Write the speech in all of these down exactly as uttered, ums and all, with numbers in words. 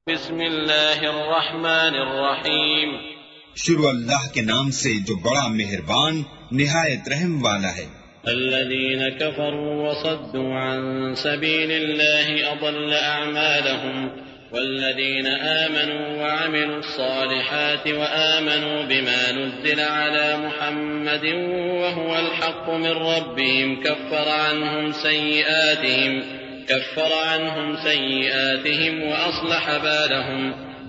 بسم اللہ الرحمن الرحیم شروع اللہ کے نام سے جو بڑا مہربان نہایت رحم والا ہے۔ الذين كفروا وصدوا عن سبيل الله أضل أعمالهم والذين آمنوا وعملوا الصالحات وآمنوا بما نزل على محمد وهو الحق من ربهم كفر عنهم سيئاتهم كفر عنهم سيئاتهم وأصلح بالهم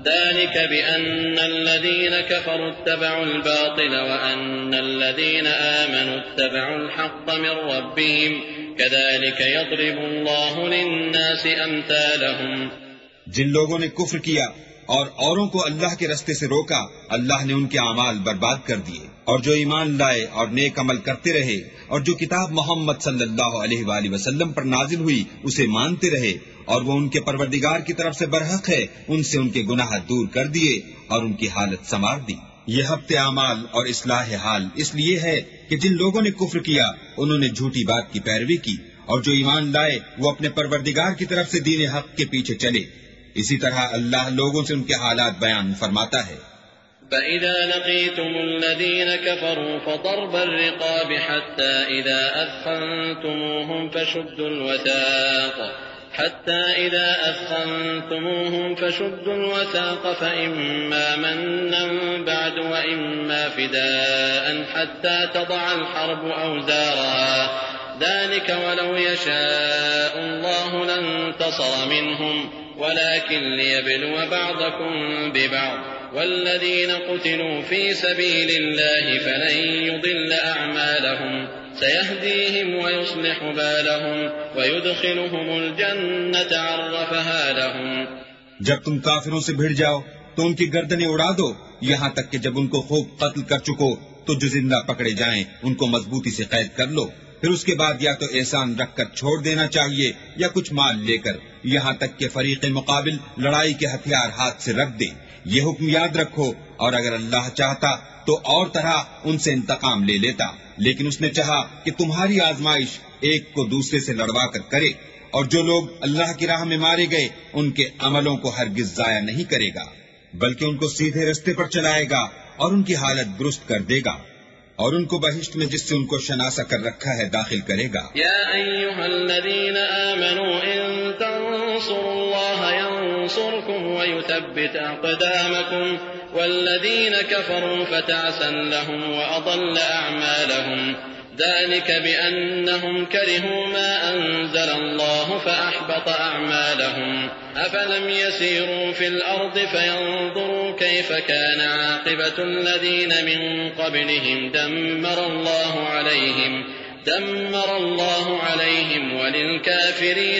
ذلك بأن الذين كفروا اتبعوا الباطل وأن الذين آمنوا اتبعوا الحق من ربهم كذلك يضرب الله للناس أمثالهم۔ جن لوگوں نے کفر کیا اور اوروں کو اللہ کے رستے سے روکا، اللہ نے ان کے اعمال برباد کر دیے، اور جو ایمان لائے اور نیک عمل کرتے رہے اور جو کتاب محمد صلی اللہ علیہ وآلہ وسلم پر نازل ہوئی اسے مانتے رہے اور وہ ان کے پروردگار کی طرف سے برحق ہے، ان سے ان کے گناہ دور کر دیے اور ان کی حالت سنوار دی۔ یہ ہفت اعمال اور اصلاح حال اس لیے ہے کہ جن لوگوں نے کفر کیا انہوں نے جھوٹی بات کی پیروی کی، اور جو ایمان لائے وہ اپنے پروردگار کی طرف سے دین حق کے پیچھے چلے۔ اسی طرح اللہ لوگوں سے ان کے حالات بیان فرماتا ہے۔ فَإِذَا لَقِيتُمُ الَّذِينَ كَفَرُوا فَضَرْبَ الرِّقَابِ حَتَّى إِذَا أَثْخَنْتُمُوهُمْ فَشُدُّوا الْوَثَاقَ حَتَّى إِذَا أَثْخَنْتُمُوهُمْ فَشُدُّوا الْوَثَاقَ فَإِمَّا مَنًّا بَعْدُ وَإِمَّا فِدَاءً حَتَّى تَضَعَ الْحَرْبُ أَوْزَارَهَا ذَلِكَ وَلَوْ يَشَاءُ اللَّهُ لَانتَصَرَ مِنْهُمْ ولكن ليبلو بعضكم ببعض والذين قتلوا في سبيل الله فلن يضل أعمالهم سيهديهم ويصلح بالهم ويدخلهم الجنة عرفها لهم۔ جب تم کافروں سے بھڑ جاؤ تو ان کی گردنیں اڑا دو یہاں تک کہ جب ان کو خوب قتل کر چکو تو جو زندہ پکڑے جائیں ان کو مضبوطی سے قید کر لو، پھر اس کے بعد یا تو احسان رکھ کر چھوڑ دینا چاہیے یا کچھ مال لے کر، یہاں تک کہ فریق مقابل لڑائی کے ہتھیار ہاتھ سے رکھ دے۔ یہ حکم یاد رکھو، اور اگر اللہ چاہتا تو اور طرح ان سے انتقام لے لیتا، لیکن اس نے چاہا کہ تمہاری آزمائش ایک کو دوسرے سے لڑوا کر کرے، اور جو لوگ اللہ کی راہ میں مارے گئے ان کے عملوں کو ہرگز ضائع نہیں کرے گا، بلکہ ان کو سیدھے رستے پر چلائے گا اور ان کی حالت درست کر دے گا، اور ان کو بہشت میں جس سے ان کو شناسا کر رکھا ہے داخل کرے گا۔ یا ایھا الذین آمنوا ان تنصروا اللہ ینصرکم ویثبت اقدامکم والذین کفروا فتعسا لهم واضل اعمالهم ذلك بأنهم كرهوا ما أنزل الله فأحبط أعمالهم أفلم يسيروا في الأرض فينظروا كيف كان عاقبة الذين من قبلهم دمر الله عليهم دمر الله عليهم وللكافرين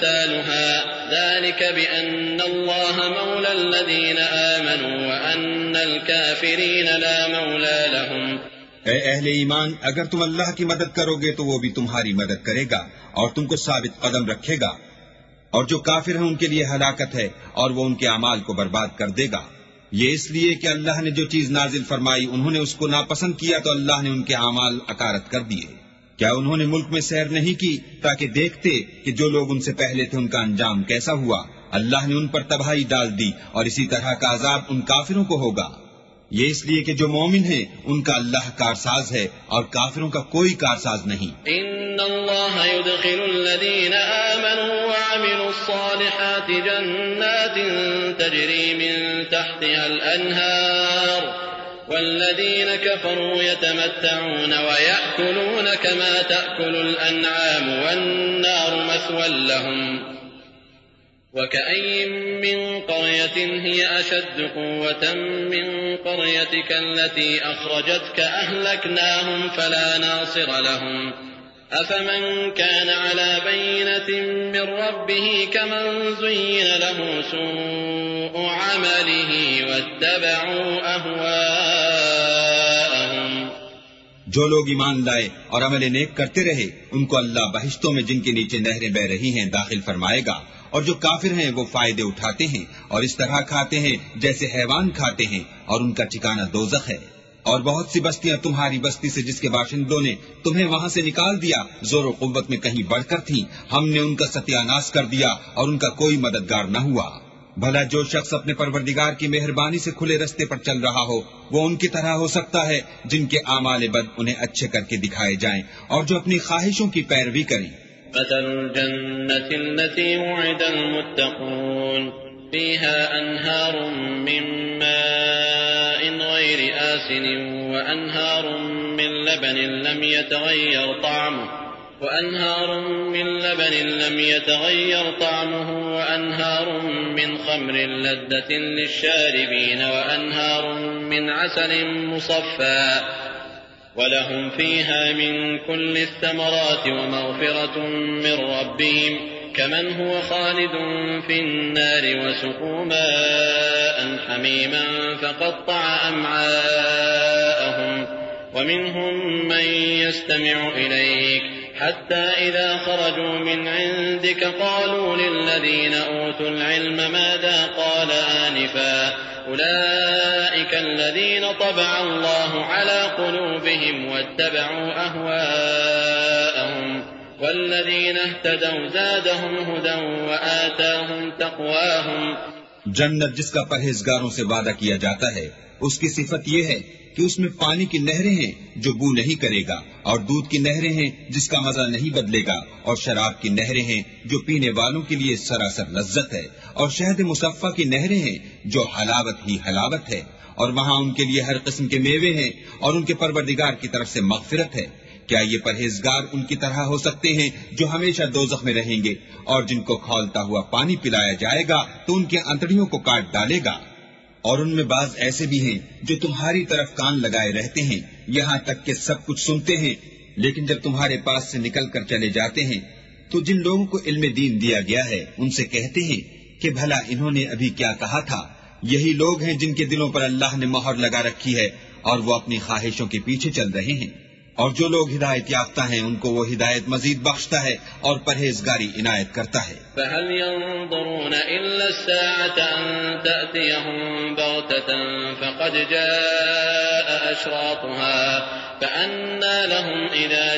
أمثالها ذلك بأن الله مولى الذين آمنوا وأن الكافرين لا مولى لهم۔ اے اہل ایمان، اگر تم اللہ کی مدد کرو گے تو وہ بھی تمہاری مدد کرے گا اور تم کو ثابت قدم رکھے گا، اور جو کافر ہیں ان کے لیے ہلاکت ہے اور وہ ان کے اعمال کو برباد کر دے گا۔ یہ اس لیے کہ اللہ نے جو چیز نازل فرمائی انہوں نے اس کو ناپسند کیا تو اللہ نے ان کے اعمال اکارت کر دیے۔ کیا انہوں نے ملک میں سیر نہیں کی تاکہ دیکھتے کہ جو لوگ ان سے پہلے تھے ان کا انجام کیسا ہوا؟ اللہ نے ان پر تباہی ڈال دی اور اسی طرح کا عذاب ان کافروں کو ہوگا۔ یہ اس لیے کہ جو مومن ہیں ان کا اللہ کارساز ہے اور کافروں کا کوئی کارساز نہیں۔ ان اللہ يدخل الذین آمنوا وعملوا الصالحات جنات تجری من تحتها الانہار والذین کفروا يتمتعون ويأكلون كما تأكل الانعام والنار مثوى لهم وكأين من قرية هي أشد قوة من قريتك التي أخرجتك أهلكناهم فلا ناصر لهم أفمن كان على بينة من ربه كمن زين له سوء عمله واتبعوا أهواءهم۔ جو لوگ ایمان لائے اور عمل نیک کرتے رہے ان کو اللہ بہشتوں میں جن کے نیچے نہریں بہ رہی ہیں داخل فرمائے گا، اور جو کافر ہیں وہ فائدے اٹھاتے ہیں اور اس طرح کھاتے ہیں جیسے حیوان کھاتے ہیں، اور ان کا ٹھکانہ دوزخ ہے۔ اور بہت سی بستیاں تمہاری بستی سے جس کے باشندوں نے تمہیں وہاں سے نکال دیا زور و قوت میں کہیں بڑھ کر تھیں، ہم نے ان کا ستیہ ناش کر دیا اور ان کا کوئی مددگار نہ ہوا۔ بھلا جو شخص اپنے پروردگار کی مہربانی سے کھلے رستے پر چل رہا ہو وہ ان کی طرح ہو سکتا ہے جن کے اعمال بد انہیں اچھے کر کے دکھائے جائیں اور جو اپنی خواہشوں کی پیروی کریں. مثل الجنة التي وعد المتقون فيها أنهار من ماء غير آسن وأنهار من لبن لم يتغير طعمه وأنهار من لبن لم يتغير طعمه وأنهار من خمر لذة للشاربين وأنهار من عسل مصفى ولهم فيها من كل الثمرات ومغفرة من ربهم كمن هو خالد في النار وسقوا ماء حميما فقطع أمعاءهم ومنهم من يستمع إليك حتى إذا خرجوا من عندك قالوا للذين أوتوا العلم ماذا قال آنفا أولئك الذين طبع الله على قلوبهم واتبعوا أهواءهم والذين اهتدوا زادهم هدى وآتاهم تقواهم. جنت جس کا پرہیزگاروں سے وعدہ کیا جاتا ہے اس کی صفت یہ ہے کہ اس میں پانی کی نہریں ہیں جو بو نہیں کرے گا اور دودھ کی نہریں ہیں جس کا مزہ نہیں بدلے گا اور شراب کی نہریں ہیں جو پینے والوں کے لیے سراسر لذت ہے اور شہد مصفہ کی نہریں ہیں جو حلاوت ہی حلاوت ہے اور وہاں ان کے لیے ہر قسم کے میوے ہیں اور ان کے پروردگار کی طرف سے مغفرت ہے. کیا یہ پرہیزگار ان کی طرح ہو سکتے ہیں جو ہمیشہ دوزخ میں رہیں گے اور جن کو کھولتا ہوا پانی پلایا جائے گا تو ان کے انتڑیوں کو کاٹ ڈالے گا. اور ان میں بعض ایسے بھی ہیں جو تمہاری طرف کان لگائے رہتے ہیں یہاں تک کہ سب کچھ سنتے ہیں، لیکن جب تمہارے پاس سے نکل کر چلے جاتے ہیں تو جن لوگوں کو علم دین دیا گیا ہے ان سے کہتے ہیں کہ بھلا انہوں نے ابھی کیا کہا تھا. یہی لوگ ہیں جن کے دلوں پر اللہ نے مہر لگا رکھی ہے اور وہ اپنی خواہشوں کے پیچھے چل رہے ہیں. اور جو لوگ ہدایت یافتہ ہیں ان کو وہ ہدایت مزید بخشتا ہے اور پرہیزگاری عنایت کرتا ہے. فهل ينظرون إلا الساعة أن تأتيهم بغتة فقد جاء أشراطها فأنى لهم إذا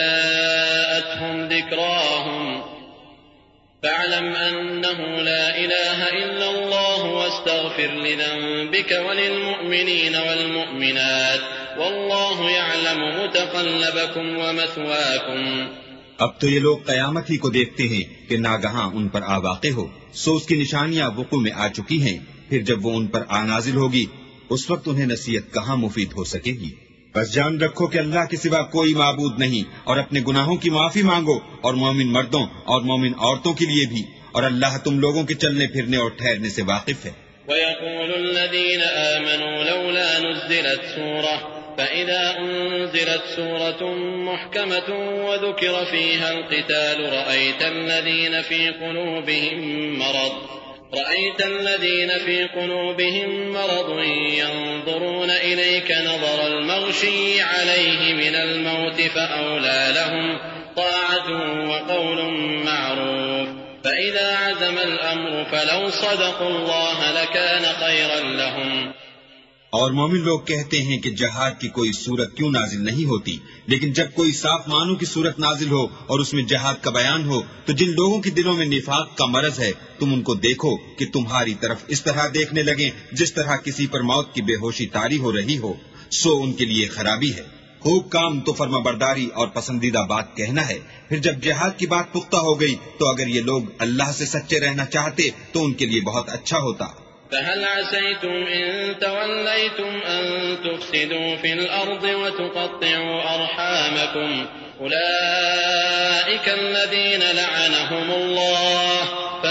جاءتهم ذكراهم فاعلم أنه لا إله إلا الله واستغفر لذنبك وللمؤمنين والمؤمنات والله يعلم متقلبكم ومثواكم. اب تو یہ لوگ قیامت ہی کو دیکھتے ہیں کہ ناگہاں ان پر آ واقع ہو، سو اس کی نشانیاں وقوع میں آ چکی ہیں، پھر جب وہ ان پر آ نازل ہوگی اس وقت انہیں نصیحت کہاں مفید ہو سکے گی. بس جان رکھو کہ اللہ کے سوا کوئی معبود نہیں اور اپنے گناہوں کی معافی مانگو اور مومن مردوں اور مومن عورتوں کے لیے بھی، اور اللہ تم لوگوں کے چلنے پھرنے اور ٹھہرنے سے واقف ہے. وَيَقُولُ الَّذِينَ آمَنُوا لَوْلَا نُزِّلَتْ سُورَةٌ فَإِذَا أُنزِلَتْ سُورَةٌ مُحْكَمَةٌ وَذُكِرَ فِيهَا الْقِتَالُ رَأَيْتَ الَّذِينَ فِي قُلُوبِهِم مَّرَضٌ رأيت الذين في قلوبهم مرض ينظرون إليك نظر المغشي عليه من الموت فأولى لهم طاعة وقول معروف فإذا عزم الأمر فلو صدقوا الله لكان خيرا لهم. اور مومن لوگ کہتے ہیں کہ جہاد کی کوئی صورت کیوں نازل نہیں ہوتی، لیکن جب کوئی صاف معنوں کی صورت نازل ہو اور اس میں جہاد کا بیان ہو تو جن لوگوں کے دلوں میں نفاق کا مرض ہے تم ان کو دیکھو کہ تمہاری طرف اس طرح دیکھنے لگیں جس طرح کسی پر موت کی بے ہوشی طاری ہو رہی ہو، سو ان کے لیے خرابی ہے. خوب کام تو فرما برداری اور پسندیدہ بات کہنا ہے. پھر جب جہاد کی بات پختہ ہو گئی تو اگر یہ لوگ اللہ سے سچے رہنا چاہتے تو ان کے لیے بہت اچھا ہوتا. فهل عسيتم إن توليتم أن تفسدوا في الأرض وتقطعوا أرحامكم أولئك الذين لعنهم الله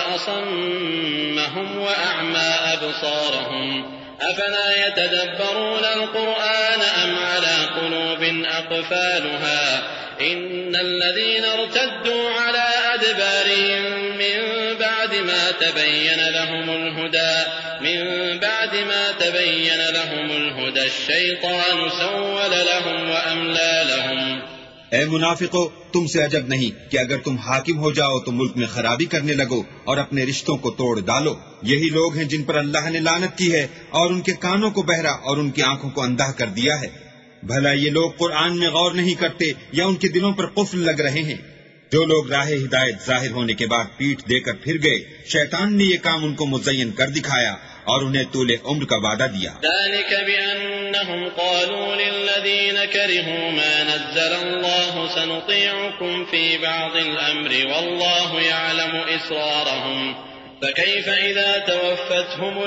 فأصمهم وأعمى أبصارهم أفلا يتدبرون القرآن أم على قلوب أقفالها إن الذين ارتدوا على أدبارهم من بعد ما تبين لهم الهدى من بعد ما تبين لهم الهدى الشيطان سول لهم وأملى لهم. اے منافقو، تم سے عجب نہیں کہ اگر تم حاکم ہو جاؤ تو ملک میں خرابی کرنے لگو اور اپنے رشتوں کو توڑ ڈالو. یہی لوگ ہیں جن پر اللہ نے لعنت کی ہے اور ان کے کانوں کو بہرا اور ان کی آنکھوں کو اندھا کر دیا ہے. بھلا یہ لوگ قرآن میں غور نہیں کرتے یا ان کے دلوں پر قفل لگ رہے ہیں؟ جو لوگ راہ ہدایت ظاہر ہونے کے بعد پیٹھ دے کر پھر گئے، شیطان نے یہ کام ان کو مزین کر دکھایا اور انہیں طول عمر کا وعدہ دیا۔ ذلك بأنهم قالوا للذين كرهوا ما نزل الله سنطيعكم في بعض الأمر والله يعلم إسرارهم فكيف إذا توفتهم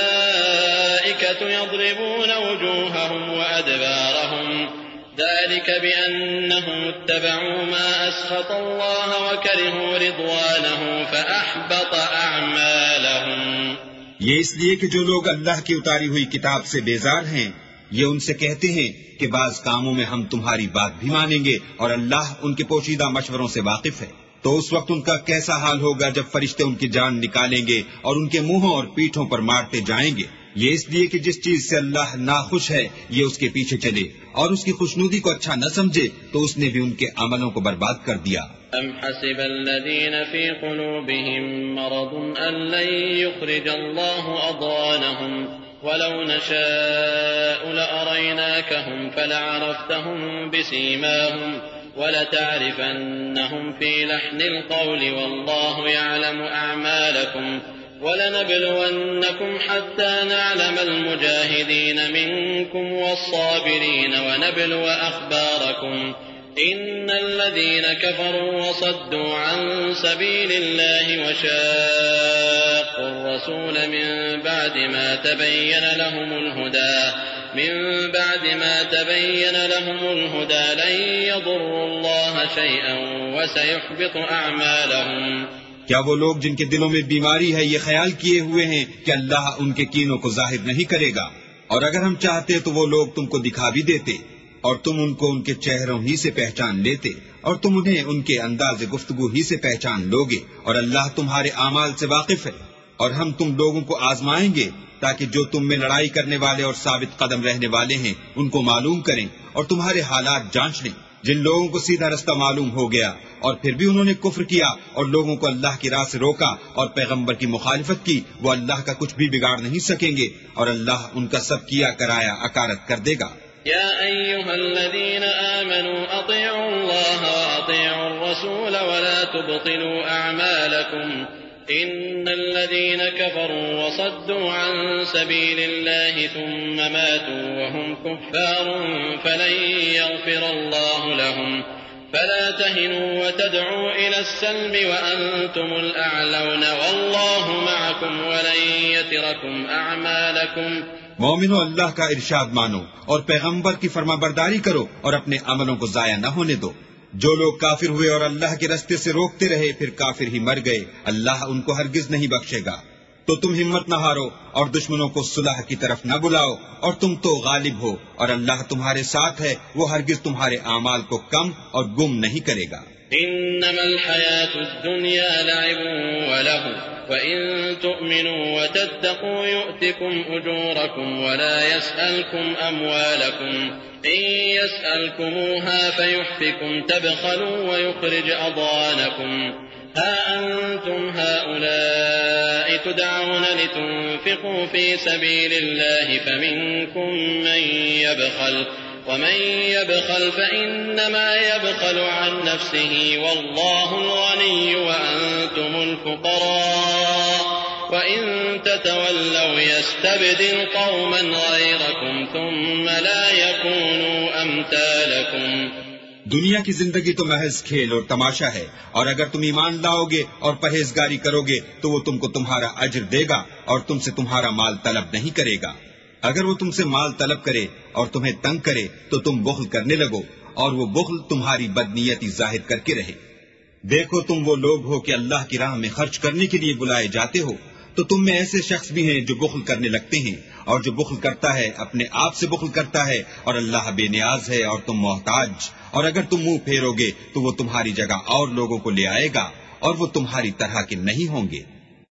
الملائكة يضربون وجوههم وأدبارهم ذلك بأنهم اتبعوا ما أسخط الله وكرهوا رضوانه فأحبط أعمالهم۔ یہ اس لیے کہ جو لوگ اللہ کی اتاری ہوئی کتاب سے بیزار ہیں، یہ ان سے کہتے ہیں کہ بعض کاموں میں ہم تمہاری بات بھی مانیں گے اور اللہ ان کے پوشیدہ مشوروں سے واقف ہے۔ تو اس وقت ان کا کیسا حال ہوگا جب فرشتے ان کی جان نکالیں گے اور ان کے منہوں اور پیٹھوں پر مارتے جائیں گے۔ یہ اس لیے کہ جس چیز سے اللہ ناخوش ہے یہ اس کے پیچھے چلے اور اس کی خوشنودی کو اچھا نہ سمجھے تو اس نے بھی ان کے عملوں کو برباد کر دیا۔ ام حسب الذين في قلوبهم مرض ان لن يخرج الله اضغانهم ولو نشاء لأريناكهم فلعرفتهم بسيماهم ولتعرفنهم في لحن القول والله يعلم أعمالكم ولنبلونكم حتى نعلم المجاهدين منكم والصابرين ونبلو أخباركم إن الذين كفروا وصدوا عن سبيل الله وشاقوا الرسول من بعد ما تبين لهم الهدى من بعد ما تبين لهم الهدى لن يضروا الله شيئا وسيحبط أعمالهم۔ کیا وہ لوگ جن کے دلوں میں بیماری ہے یہ خیال کیے ہوئے ہیں کہ اللہ ان کے کینوں کو ظاہر نہیں کرے گا؟ اور اگر ہم چاہتے تو وہ لوگ تم کو دکھا بھی دیتے اور تم ان کو ان کے چہروں ہی سے پہچان لیتے اور تم انہیں ان کے انداز گفتگو ہی سے پہچان لوگے، اور اللہ تمہارے اعمال سے واقف ہے۔ اور ہم تم لوگوں کو آزمائیں گے تاکہ جو تم میں لڑائی کرنے والے اور ثابت قدم رہنے والے ہیں ان کو معلوم کریں اور تمہارے حالات جانچ لیں۔ جن لوگوں کو سیدھا رستہ معلوم ہو گیا اور پھر بھی انہوں نے کفر کیا اور لوگوں کو اللہ کی راہ سے روکا اور پیغمبر کی مخالفت کی، وہ اللہ کا کچھ بھی بگاڑ نہیں سکیں گے اور اللہ ان کا سب کیا کرایا اکارت کر دے گا۔ يا أيها الذين آمنوا أطيعوا الله وأطيعوا الرسول ولا تبطلوا أعمالكم إن الذين كفروا وصدوا عن سبيل الله ثم ماتوا وهم كفار فلن يغفر الله لهم فلا تهنوا وتدعوا إلى السلم وأنتم الأعلون والله معكم ولن يتركم أعمالكم۔ مومنو، اللہ کا ارشاد مانو اور پیغمبر کی فرما برداری کرو اور اپنے عملوں کو ضائع نہ ہونے دو۔ جو لوگ کافر ہوئے اور اللہ کے رستے سے روکتے رہے پھر کافر ہی مر گئے، اللہ ان کو ہرگز نہیں بخشے گا۔ تو تم ہمت نہ ہارو اور دشمنوں کو صلح کی طرف نہ بلاؤ، اور تم تو غالب ہو اور اللہ تمہارے ساتھ ہے، وہ ہرگز تمہارے اعمال کو کم اور گم نہیں کرے گا۔ انما الحياة الدنيا لعب ولهو وإن تؤمنوا وتتقوا يؤتكم أجوركم ولا يسألكم أموالكم إن يسألكموها فيحفكم تبخلوا ويخرج أضغانكم ها أنتم هؤلاء تدعون لتنفقوا في سبيل الله فمنكم من يبخل ومن يبخل فإنما يبخل عن نفسه والله الغني وأنتم الفقراء وإن تتولوا يستبدل قوما غيركم ثم لا يكونوا أمثالكم۔ دنیا کی زندگی تو محض کھیل اور تماشا ہے، اور اگر تم ایمان لاؤ گے اور پرہیزگاری کرو گے تو وہ تم کو تمہارا اجر دے گا اور تم سے تمہارا مال طلب نہیں کرے گا۔ اگر وہ تم سے مال طلب کرے اور تمہیں تنگ کرے تو تم بخل کرنے لگو اور وہ بخل تمہاری بدنیتی ظاہر کر کے رہے۔ دیکھو تم وہ لوگ ہو کہ اللہ کی راہ میں خرچ کرنے کے لیے بلائے جاتے ہو، تو تم میں ایسے شخص بھی ہیں جو بخل کرنے لگتے ہیں، اور جو بخل کرتا ہے اپنے آپ سے بخل کرتا ہے اور اللہ بے نیاز ہے اور تم محتاج۔ اور اگر تم منہ پھیرو گے تو وہ تمہاری جگہ اور لوگوں کو لے آئے گا اور وہ تمہاری طرح کے نہیں ہوں گے۔